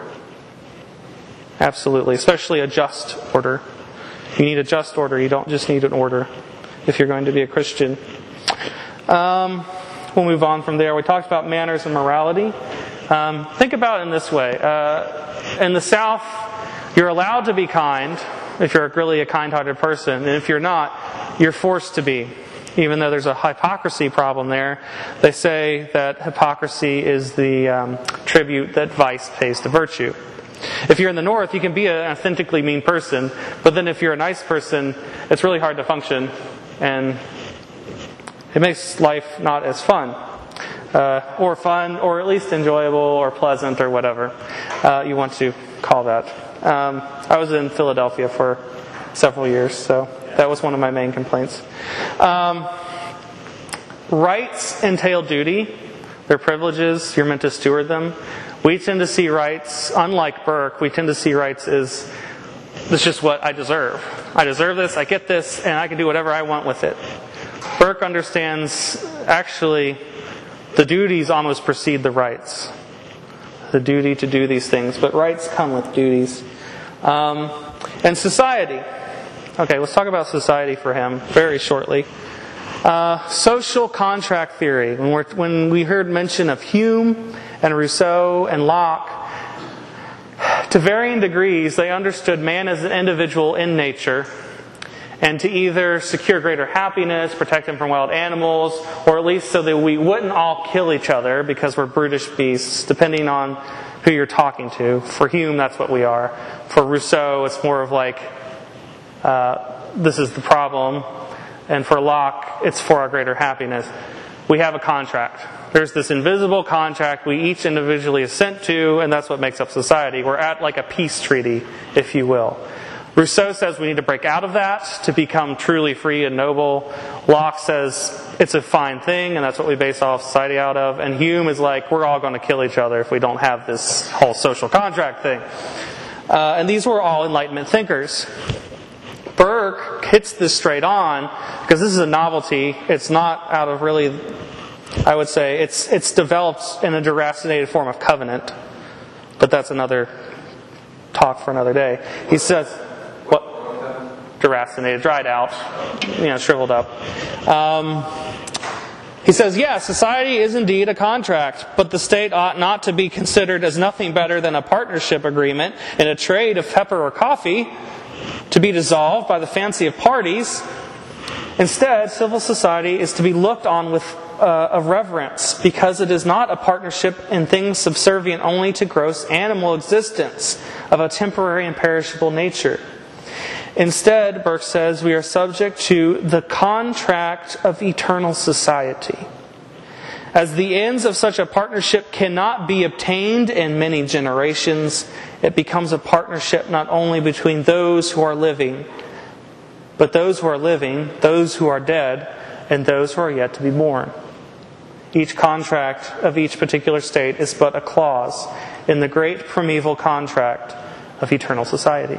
Absolutely, especially a just order. You need a just order. You don't just need an order if you're going to be a Christian. Um, we'll move on from there. We talked about manners and morality. Um, think about it in this way. Uh, in the South, you're allowed to be kind if you're really a kind-hearted person. And if you're not, you're forced to be. Even though there's a hypocrisy problem there, they say that hypocrisy is the um, tribute that vice pays to virtue. If you're in the North, you can be an authentically mean person, but then if you're a nice person, it's really hard to function, and it makes life not as fun. Uh, or fun, or at least enjoyable, or pleasant, or whatever uh, you want to call that. Um, I was in Philadelphia for several years, so that was one of my main complaints. Um, rights entail duty. They're privileges. You're meant to steward them. We tend to see rights, unlike Burke, we tend to see rights as, this is just what I deserve. I deserve this, I get this, and I can do whatever I want with it. Burke understands, actually, the duties almost precede the rights. The duty to do these things, but rights come with duties. Um, and society. Okay, let's talk about society for him very shortly. Uh, social contract theory. When, we're, when we heard mention of Hume and Rousseau and Locke, to varying degrees, they understood man as an individual in nature, and to either secure greater happiness, protect him from wild animals, or at least so that we wouldn't all kill each other because we're brutish beasts, depending on who you're talking to. For Hume, that's what we are. For Rousseau, it's more of like, uh, this is the problem. And for Locke, it's for our greater happiness. We have a contract. There's this invisible contract we each individually assent to, and that's what makes up society. We're at like a peace treaty, if you will. Rousseau says we need to break out of that to become truly free and noble. Locke says it's a fine thing, and that's what we base all society out of. And Hume is like, we're all going to kill each other if we don't have this whole social contract thing. Uh, and these were all Enlightenment thinkers. Burke hits this straight on because this is a novelty. It's not out of really, I would say, it's it's developed in a deracinated form of covenant. But that's another talk for another day. He says, what? Deracinated, dried out, you know, shriveled up. Um, he says, yes, society is indeed a contract, but the state ought not to be considered as nothing better than a partnership agreement in a trade of pepper or coffee, to be dissolved by the fancy of parties. Instead, civil society is to be looked on with uh, a reverence, because it is not a partnership in things subservient only to gross animal existence of a temporary and perishable nature. Instead, Burke says, we are subject to the contract of eternal society. As the ends of such a partnership cannot be obtained in many generations, it becomes a partnership not only between those who are living, but those who are living, those who are dead, and those who are yet to be born. Each contract of each particular state is but a clause in the great primeval contract of eternal society.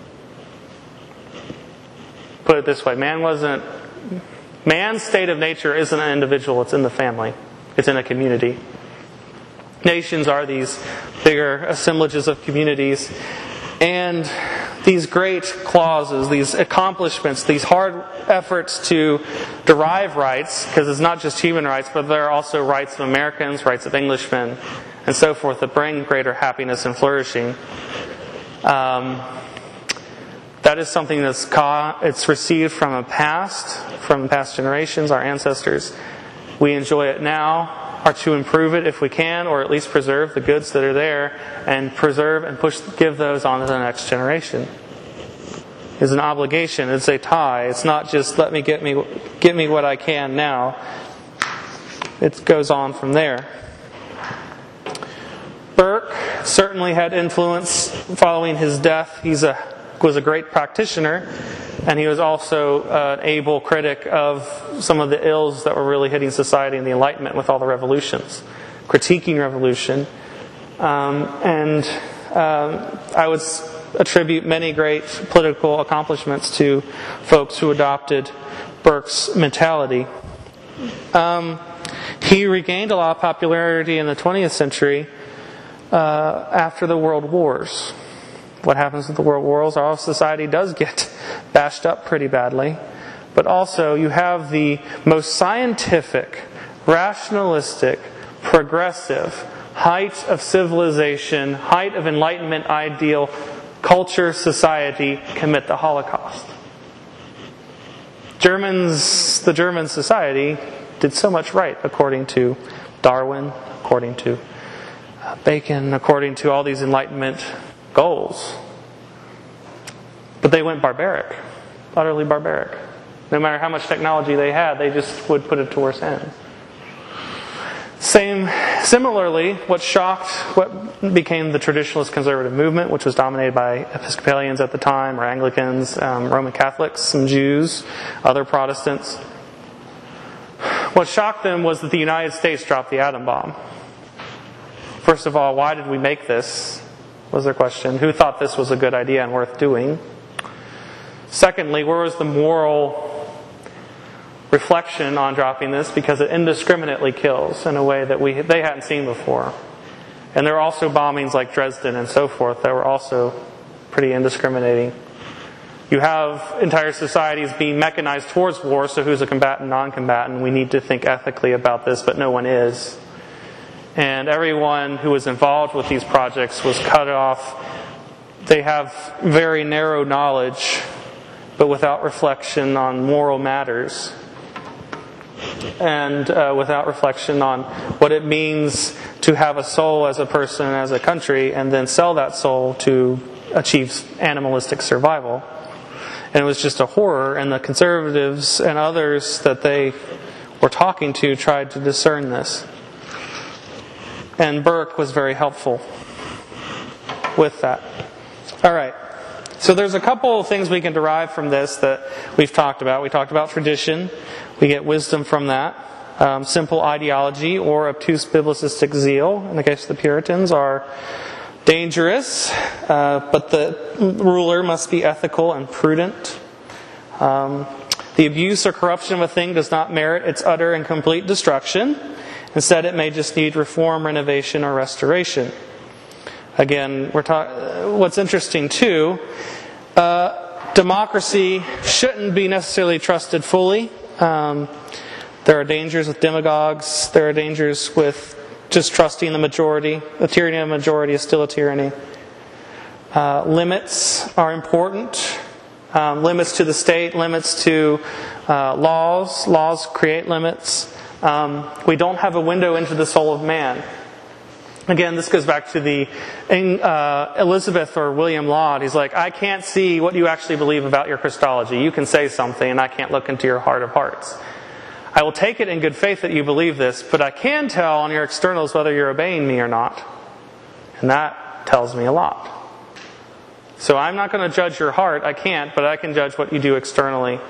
Put it this way, man wasn't, man's state of nature isn't an individual, it's in the family. It's in a community. Nations are these bigger assemblages of communities, and these great clauses, these accomplishments, these hard efforts to derive rights, because it's not just human rights, but there are also rights of Americans, rights of Englishmen, and so forth, that bring greater happiness and flourishing. Um, that is something that's ca- it's received from a past, from past generations, our ancestors. We enjoy it now, are to improve it if we can, or at least preserve the goods that are there, and preserve and push, give those on to the next generation. It's an obligation. It's a tie. It's not just let me get me get me what I can now. It goes on from there. Burke certainly had influence following his death. He's a was a great practitioner, and he was also an able critic of some of the ills that were really hitting society in the Enlightenment with all the revolutions, critiquing revolution. Um, and um, I would attribute many great political accomplishments to folks who adopted Burke's mentality. Um, he regained a lot of popularity in the twentieth century uh, after the World Wars. What happens with the World Wars? Our society does get bashed up pretty badly. But also you have the most scientific, rationalistic, progressive, height of civilization, height of Enlightenment ideal, culture, society commit the Holocaust. Germans, the German society did so much right according to Darwin, according to Bacon, according to all these Enlightenment goals. But they went barbaric, utterly barbaric. No matter how much technology they had, they just would put it to worse ends. Same, similarly, what shocked what became the traditionalist conservative movement, which was dominated by Episcopalians at the time, or Anglicans, um, Roman Catholics, some Jews, other Protestants. What shocked them was that the United States dropped the atom bomb. First of all, why did we make this? Was their question. Who thought this was a good idea and worth doing? Secondly, where was the moral reflection on dropping this? Because it indiscriminately kills in a way that we they hadn't seen before. And there were also bombings like Dresden and so forth that were also pretty indiscriminating. You have entire societies being mechanized towards war, so who's a combatant, non-combatant? We need to think ethically about this, but no one is. And everyone who was involved with these projects was cut off. They have very narrow knowledge, but without reflection on moral matters. And uh, without reflection on what it means to have a soul as a person, as a country, and then sell that soul to achieve animalistic survival. And it was just a horror, and the conservatives and others that they were talking to tried to discern this. And Burke was very helpful with that. All right. So there's a couple of things we can derive from this that we've talked about. We talked about tradition. We get wisdom from that. Um, simple ideology or obtuse biblicistic zeal, in the case of the Puritans, are dangerous. Uh, but the ruler must be ethical and prudent. Um, the abuse or corruption of a thing does not merit its utter and complete destruction. Instead, it may just need reform, renovation, or restoration. Again, we're ta- what's interesting too, uh, democracy shouldn't be necessarily trusted fully. Um, there are dangers with demagogues. There are dangers with just trusting the majority. The tyranny of the majority is still a tyranny. Uh, limits are important. Um, limits to the state, limits to uh, laws. Laws create limits. Um, we don't have a window into the soul of man. Again, this goes back to the uh, Elizabeth or William Laud. He's like, I can't see what you actually believe about your Christology. You can say something and I can't look into your heart of hearts. I will take it in good faith that you believe this, but I can tell on your externals whether you're obeying me or not. And that tells me a lot. So I'm not going to judge your heart. I can't, but I can judge what you do externally.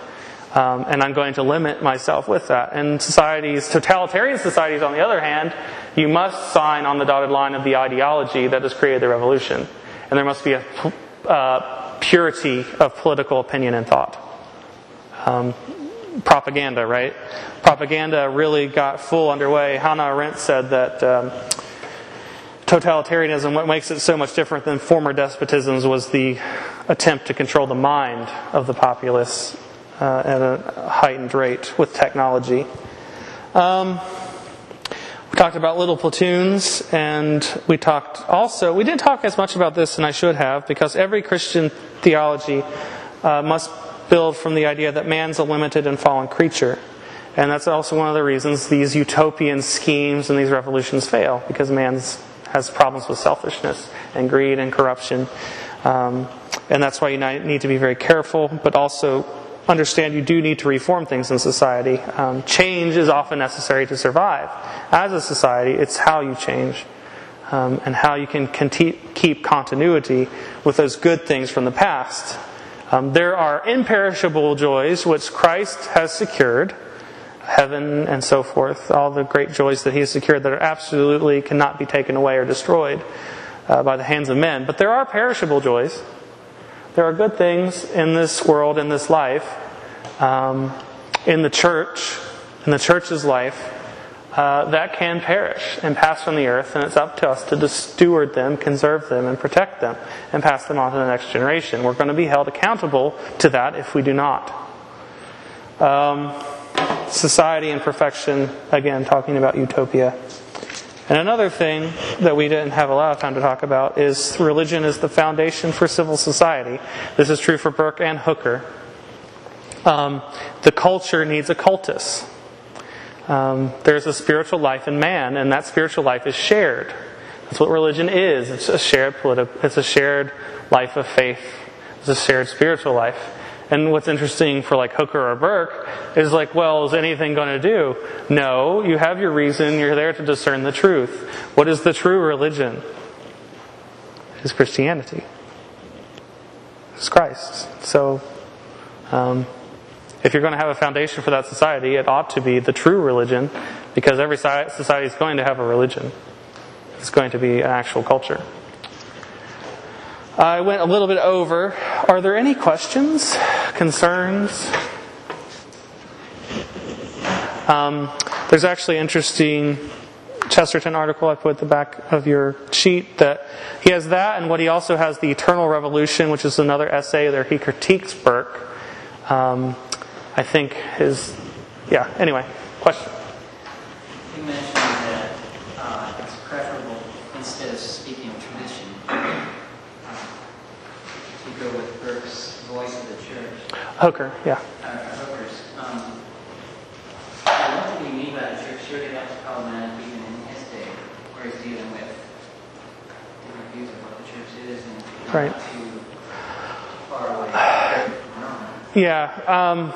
Um, and I'm going to limit myself with that. And societies, totalitarian societies, on the other hand, you must sign on the dotted line of the ideology that has created the revolution. And there must be a uh, purity of political opinion and thought. Um, propaganda, right? Propaganda really got full underway. Hannah Arendt said that um, totalitarianism, what makes it so much different than former despotisms, was the attempt to control the mind of the populace Uh, at a heightened rate with technology. Um, we talked about little platoons, and we talked also, we didn't talk as much about this, and I should have, because every Christian theology uh, must build from the idea that man's a limited and fallen creature. And that's also one of the reasons these utopian schemes and these revolutions fail, because man has problems with selfishness and greed and corruption. Um, and that's why you need to be very careful, but also understand you do need to reform things in society. Um, change is often necessary to survive. As a society, it's how you change um, and how you can conti- keep continuity with those good things from the past. Um, there are imperishable joys which Christ has secured, heaven and so forth, all the great joys that He has secured that are absolutely cannot be taken away or destroyed uh, by the hands of men. But there are perishable joys. There are good things in this world, in this life, um, in the church, in the church's life, uh, that can perish and pass from the earth, and it's up to us to steward them, conserve them, and protect them, and pass them on to the next generation. We're going to be held accountable to that if we do not. Um, society and perfection, again, talking about utopia. And another thing that we didn't have a lot of time to talk about is religion is the foundation for civil society. This is true for Burke and Hooker. Um, the culture needs a cultus. Um, there's a spiritual life in man, and that spiritual life is shared. That's what religion is. It's a shared politi- It's a shared life of faith. It's a shared spiritual life. And what's interesting for like Hooker or Burke is like, well, is anything going to do? No, you have your reason. You're there to discern the truth. What is the true religion? It's Christianity. It's Christ. So, um, if you're going to have a foundation for that society, it ought to be the true religion, because every society is going to have a religion. It's going to be an actual culture. I went a little bit over. Are there any questions, concerns? Um, there's actually an interesting Chesterton article I put at the back of your sheet that he has that, and what he also has, The Eternal Revolution, which is another essay there he critiques Burke. Um, I think his, yeah, anyway, question. You mentioned that uh, it's preferable, instead of speaking tradition, to go with Burke's voice of the church. Hooker, yeah. Uh, Hooker's. Um, what did he mean by the church? Surely that was problematic even in his day, where he's dealing with different views of what the church is and not right. too far away from Rome. Yeah. Um,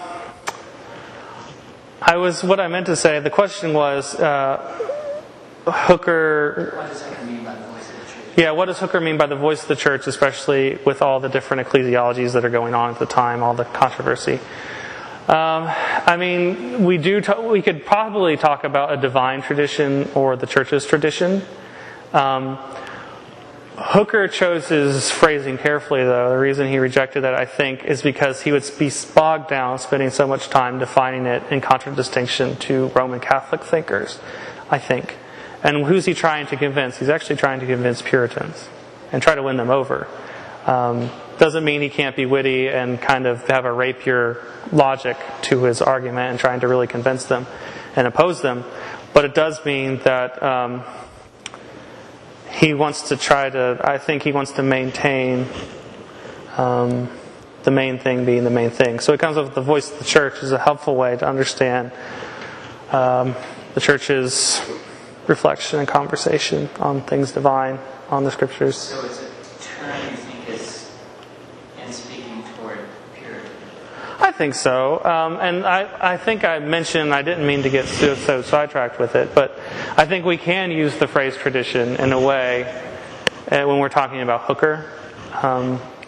I was, what I meant to say, the question was, uh, Hooker... What does Hooker mean by the voice of the church? Yeah, what does Hooker mean by the voice of the church, especially with all the different ecclesiologies that are going on at the time, all the controversy? Um, I mean, we do. T- we could probably talk about a divine tradition or the church's tradition. Um, Hooker chose his phrasing carefully, though. The reason he rejected that, I think, is because he would be bogged down spending so much time defining it in contradistinction to Roman Catholic thinkers, I think. And who's he trying to convince? He's actually trying to convince Puritans and try to win them over. Um, doesn't mean he can't be witty and kind of have a rapier logic to his argument and trying to really convince them and oppose them. But it does mean that um, he wants to try to, I think he wants to maintain um, the main thing being the main thing. So it comes up with the voice of the church is a helpful way to understand um, the church's reflection and conversation on things divine, on the scriptures. So it's a term you think is in speaking toward purity? I think so. Um, and I, I think I mentioned, I didn't mean to get so, so sidetracked with it, but I think we can use the phrase tradition in a way uh, when we're talking about Hooker. Um,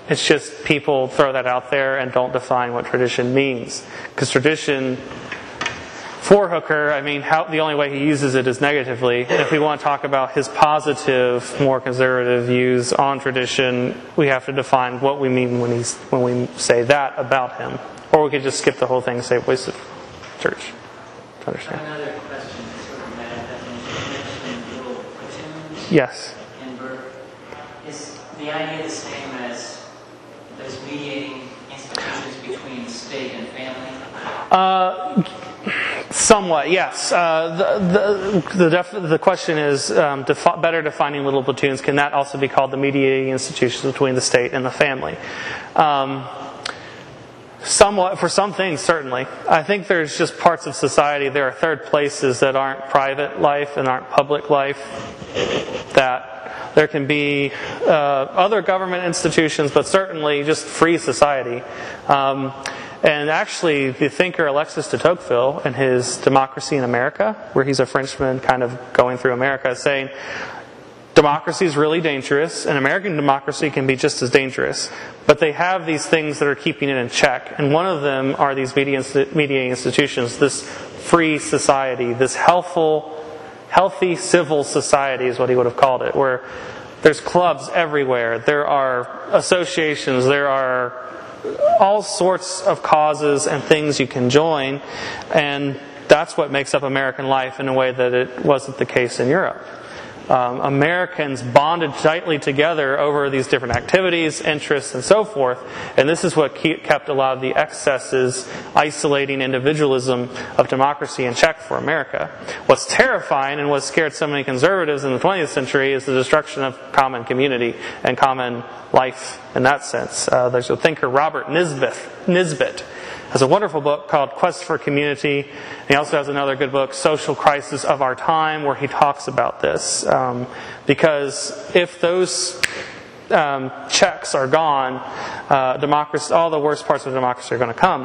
It's just people throw that out there and don't define what tradition means. Because tradition, for Hooker, I mean, how, the only way he uses it is negatively. If we want to talk about his positive, more conservative views on tradition, we have to define what we mean when, he's, when we say that about him. Or we could just skip the whole thing and say voice of church. To understand. Another question, sort of Matt, that you mentioned little platoons Yes. in birth. Is the idea the same as those mediating institutions between state and family? Uh, somewhat, yes. Uh, the the the, def- the question is um, defi- better defining little platoons. Can that also be called the mediating institutions between the state and the family? Um, somewhat, for some things, certainly. I think there's just parts of society. There are third places that aren't private life and aren't public life. That there can be uh, other government institutions, but certainly just free society. Um, And actually, the thinker Alexis de Tocqueville, in his Democracy in America, where he's a Frenchman kind of going through America, is saying democracy is really dangerous, and American democracy can be just as dangerous. But they have these things that are keeping it in check. And one of them are these media, media institutions, this free society, this healthful, healthy civil society is what he would have called it, where there's clubs everywhere, there are associations, there are all sorts of causes and things you can join, and that's what makes up American life in a way that it wasn't the case in Europe. Um, Americans bonded tightly together over these different activities, interests, and so forth, and this is what keep, kept a lot of the excesses, isolating individualism of democracy in check for America. What's terrifying and what scared so many conservatives in the twentieth century is the destruction of common community and common life in that sense. Uh, there's a thinker, Robert Nisbet, Nisbet, has a wonderful book called Quest for Community. He also has another good book, Social Crisis of Our Time, where he talks about this. Um, because if those um, checks are gone, uh, democracy, all the worst parts of democracy are going to come.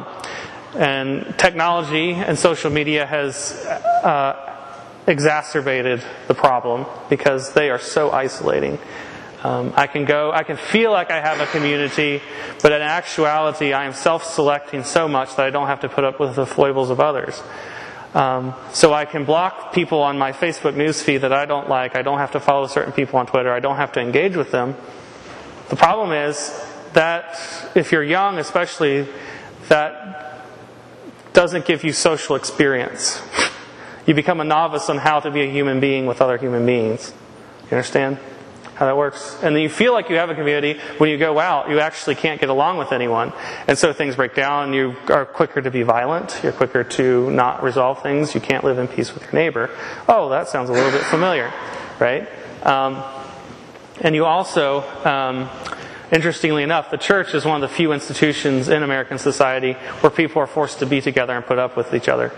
And technology and social media has uh, exacerbated the problem because they are so isolating. Um, I can go, I can feel like I have a community, but in actuality I am self-selecting so much that I don't have to put up with the foibles of others. Um, so I can block people on my Facebook newsfeed that I don't like. I don't have to follow certain people on Twitter. I don't have to engage with them. The problem is that if you're young especially, that doesn't give you social experience. You become a novice on how to be a human being with other human beings. You understand how that works? And then you feel like you have a community. When you go out, you actually can't get along with anyone. And so things break down. You are quicker to be violent. You're quicker to not resolve things. You can't live in peace with your neighbor. Oh, that sounds a little bit familiar, right? Um, and you also, um, interestingly enough, the church is one of the few institutions in American society where people are forced to be together and put up with each other.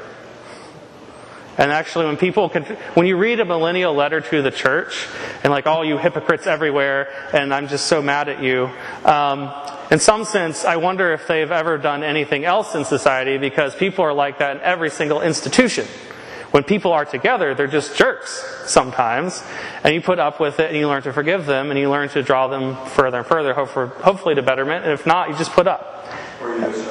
And actually, when people can, when you read a millennial letter to the church, and like, all you hypocrites everywhere, and I'm just so mad at you, um, in some sense, I wonder if they've ever done anything else in society, because people are like that in every single institution. When people are together, they're just jerks sometimes, and you put up with it, and you learn to forgive them, and you learn to draw them further and further, hopefully to betterment, and if not, you just put up. Or you